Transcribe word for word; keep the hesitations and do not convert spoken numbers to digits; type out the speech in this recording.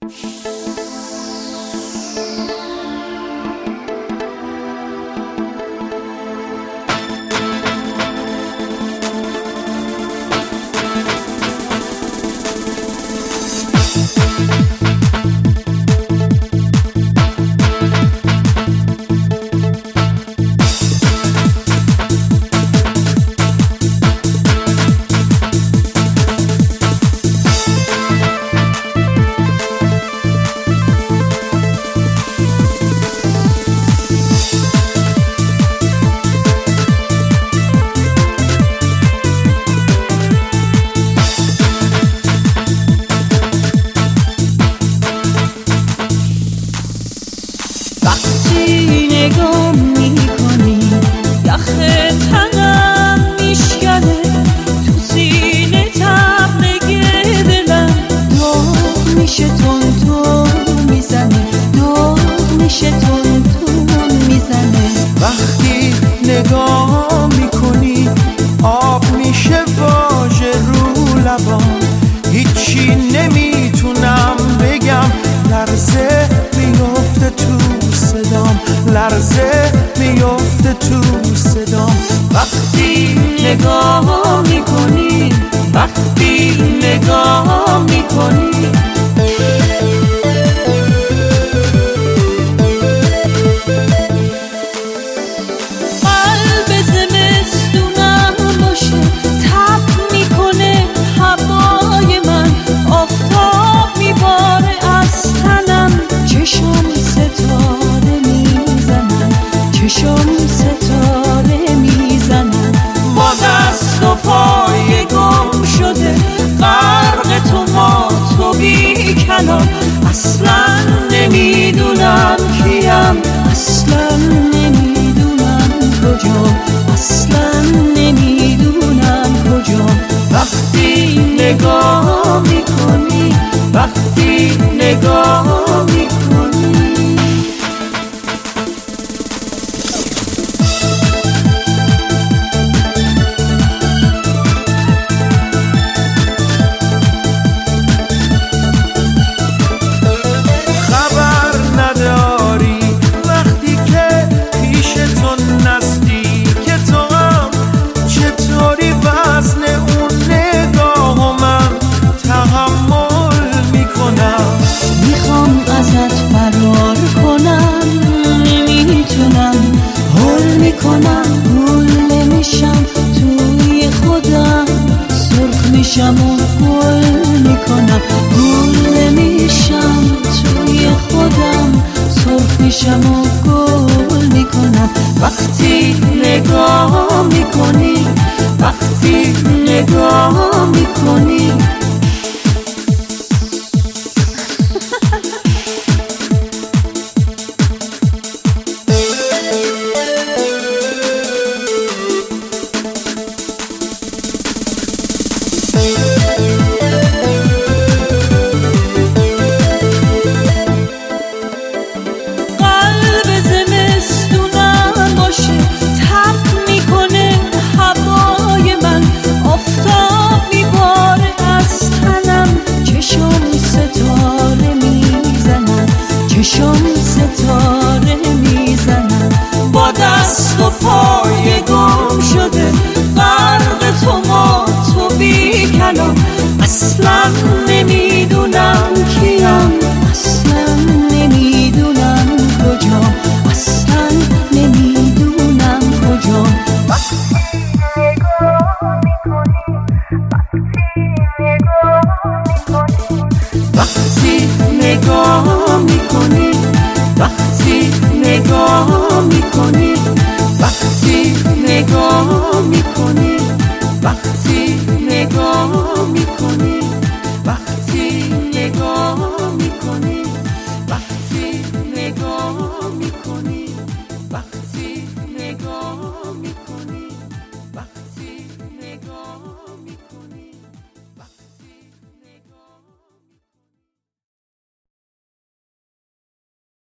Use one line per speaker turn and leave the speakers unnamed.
نگاه میکنی یخ تنم میشکنه تو سینه تبلگه دلم داغ میشه تون تون میزنه داغ میشه تون تون میزنه.
وقتی نگاه میکنی آب میشه واژه رو لبام، هیچی نمیتونم بگم، لرزه میفته تو صدام، لرزه میفته تو صدام.
وقتی نگاه میکنی وقتی نگاه میکنی قلب زمستونم باشه تب میکنه هوای من، آفتاب میباره از تنم، چشم ستاره میزنن چشم ستاره میزنن.
با دست و پای گم شده غرق تو ما تو بی کلام، اصلا نمیدونم کیم،
اصلا نمیدونم کجام، اصلا نمیدونم کجام.
وقتی نگاه میکنی وقتی نگاه میکنی خبر نداری وقتی که پیش تو نزدیک تو هم چطوری وزن اون نگاه من تحمل میکنم.
میخوام ازت فرار کنم نمیتونم، هول میکنم گول نمیشم توی خودم، سرخ میشم و گل میکنم گول نمیشم توی خودم، سرخ میشم و گل میکنم.
وقتی نگاه میکنی وقتی نگاه میکنی
قلب زمستونم باشه تب میکنه هوای من، آفتاب میباره از تنم، چشم ستاره میزنن چشم ستاره میزنن.
با دست و پای گم شده غرق تو ما تو بی کلام، اصلا نمیدونم کیم،
اصلا نمیدونم کجام، اصلا نمیدونم کجام.
وقتی نگاه میکنی وقتی نگاه میکنی وقتی نگاه میکنی وقتی